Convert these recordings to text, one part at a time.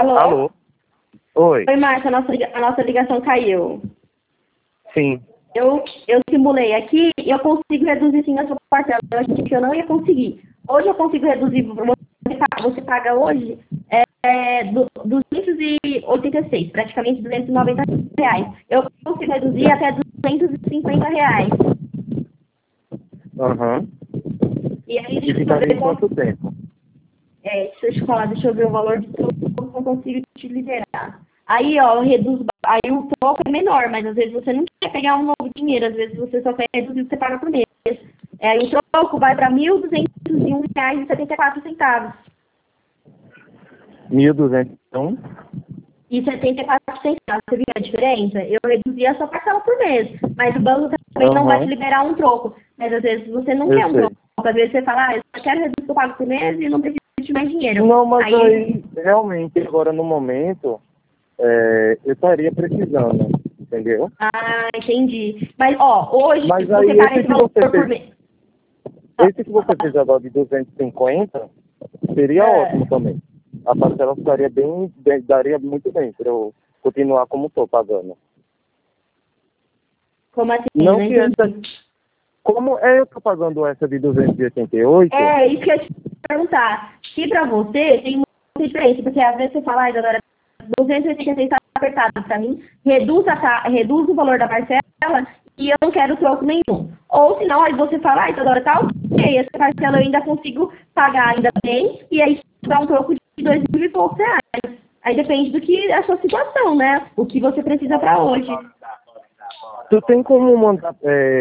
Alô? Alô? Oi. Oi, Márcia, a nossa ligação caiu. Sim. Eu simulei aqui e eu consigo reduzir sim a sua parcela. Eu achei que eu não ia conseguir. Hoje eu consigo reduzir, você paga hoje 286, praticamente R$ 290. Eu consigo reduzir até R$ 250. Aham. E aí, E deixa eu ficaria ver em quanto tempo? deixa eu ver o valor de troco que eu consigo te liberar. Aí, ó, aí o troco é menor, mas às vezes você não quer pegar um novo dinheiro, às vezes você só quer reduzir o que você paga por mês. Aí o troco vai para R$ 1.201,74. 1.200, então? E 74 centavos, você viu a diferença? Eu reduzi a sua parcela por mês, mas o banco também não vai te Aham. liberar um troco. Mas às vezes você não Eu quer um sei. troco, às vezes você fala, eu só quero reduzir o que eu pago por mês e não preciso de mais dinheiro. Não, mas Aí aí, realmente, agora no momento, eu estaria precisando, entendeu? entendi. Mas, ó, hoje Mas você aí, paga esse valor por mês. esse que você fez agora de 250, seria ótimo também. A parcela ficaria daria muito bem para eu continuar como estou pagando. Como assim? Não Não que entendi. como eu estou pagando essa de 288, Isso que eu ia te perguntar. Se pra você tem muita diferença, porque às vezes você fala, ai, Dodora, 286 está apertado pra mim, reduz o valor da parcela e eu não quero troco nenhum. Ou senão, aí você fala, ai, Dodora, tá ok, essa parcela eu ainda consigo pagar ainda bem, e aí dá um troco de 2.000 e poucos reais. Aí depende do que é a sua situação, né? O que você precisa pra hoje. tu tem como mandar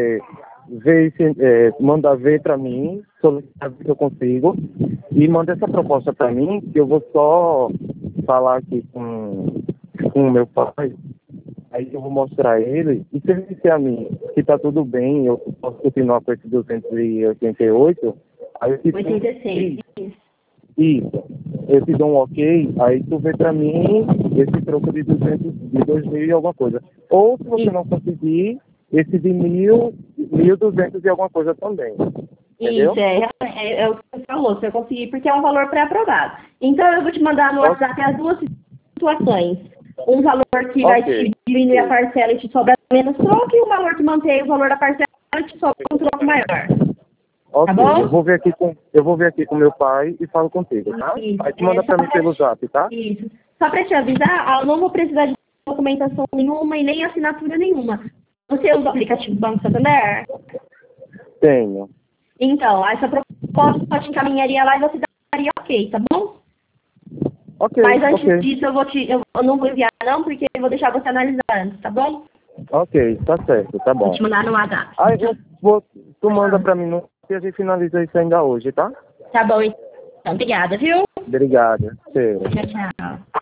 mandar ver para mim, solicitar se eu consigo, e manda essa proposta para mim, que eu vou só falar aqui com o meu pai, aí eu vou mostrar ele, e se ele disser a mim que tá tudo bem, eu posso continuar com esse 288, aí eu te 86. Isso. isso, eu te dou um ok, aí tu vê pra mim esse troco de 2.000 e alguma coisa. Ou se você não conseguir, esse de 1.200 e alguma coisa também. Entendeu? Isso, é o que você falou, se eu conseguir, porque é um valor pré-aprovado. Então, eu vou te mandar no WhatsApp as duas situações. Um valor que vai te Ok. diminuir a parcela e te sobra menos troco, e um valor que mantém o valor da parcela e te sobra um troco maior. Tá Ok, bom? eu vou ver aqui com meu pai e falo contigo, tá? Isso. Aí tu manda pra mim pelo zap, tá? Isso. Só para te avisar, eu não vou precisar de documentação nenhuma e nem assinatura nenhuma. Você usa o aplicativo Banco Santander? Tenho. Então, essa proposta eu te encaminharia lá e você daria ok, tá bom? Ok, Mas antes ok. disso, eu não vou enviar não, porque eu vou deixar você analisar antes, tá bom? Ok, tá certo, tá Vou bom. te mandar no WhatsApp. Aí tu manda pra mim e a gente finaliza isso ainda hoje, tá? Tá bom, então. Obrigada, viu? Obrigado. Cheiro. Tchau, tchau.